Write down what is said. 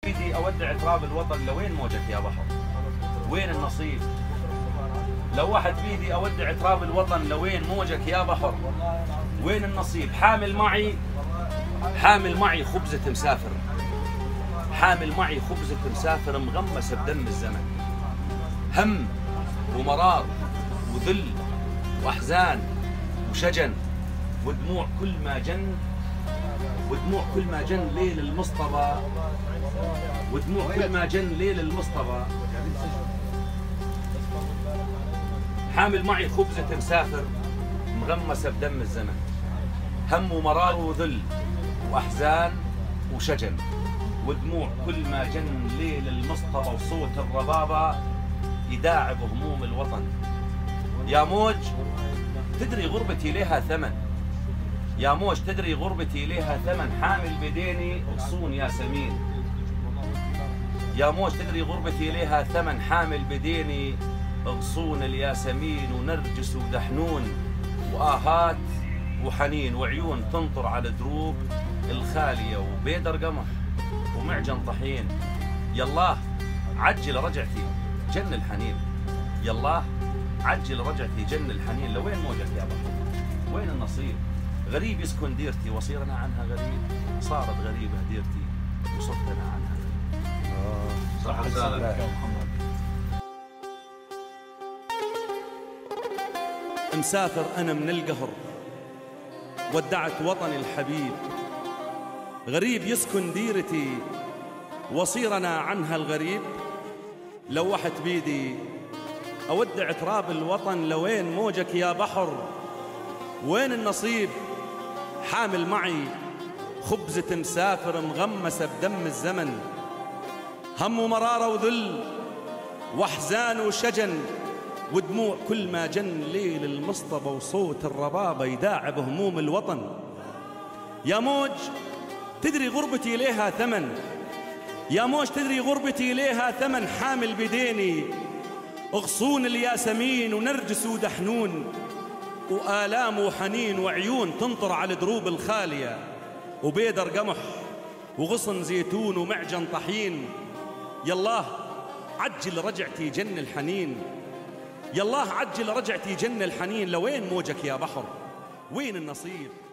ايدي اودع تراب الوطن، لوين موجك يا بحر؟ وين النصيب؟ لو واحد بيدي اودع تراب الوطن، لوين موجك يا بحر؟ وين النصيب؟ حامل معي خبزة مسافر، حامل معي خبزة مسافر مغمسة بدم الزمن، هم ومرار وذل واحزان وشجن ودموع كل ما جن، ودموع كل ما جن ليل المصطبة، ودموع كل ما جن ليل المصطبة. حامل معي خبزة مسافر مغمسة بدم الزمن، هم ومرار وذل واحزان وشجن ودموع كل ما جن ليل المصطبة، وصوت الربابة يداعب هموم الوطن. يا موج تدري غربتي لها ثمن، يا موج تدري غربتي لها ثمن، حامل بديني غصون ياسمين. يا موج تدري غربتي لها ثمن، حامل بديني غصون الياسمين، ونرجس ودحنون وآهات وحنين، وعيون تنطر على دروب الخالية، وبيدر قمح ومعجن طحين. يالله عجل رجعتي جن الحنين، يالله عجل رجعتي جن الحنين. لوين موجك يا بحر؟ وين النصيب؟ غريب يسكن ديرتي وصير أنا عنها غريب، صارت غريبة ديرتي وصرت أنا عنها غريب. صح رسالة يا محمد. مسافر أنا من القهر، ودعت وطني الحبيب، غريب يسكن ديرتي وصير أنا عنها الغريب. لوحت بيدي أودع تراب الوطن، لوين موجك يا بحر؟ وين النصيب؟ حامل معي خبزة مسافر مغمسة بدم الزمن، هم ومرارة وذل واحزان وشجن ودموع كل ما جن ليل المصطبة، وصوت الربابة يداعب هموم الوطن. يا موج تدري غربتي ليها ثمن، يا موج تدري غربتي ليها ثمن، حامل بديني غصون الياسمين، ونرجس ودحنون وآلام وحنين، وعيون تنطر على دروب الخالية، وبيدر قمح وغصن زيتون ومعجن طحين. يالله عجل رجعتي جن الحنين، يالله عجل رجعتي جن الحنين. لوين موجك يا بحر؟ وين النصيب؟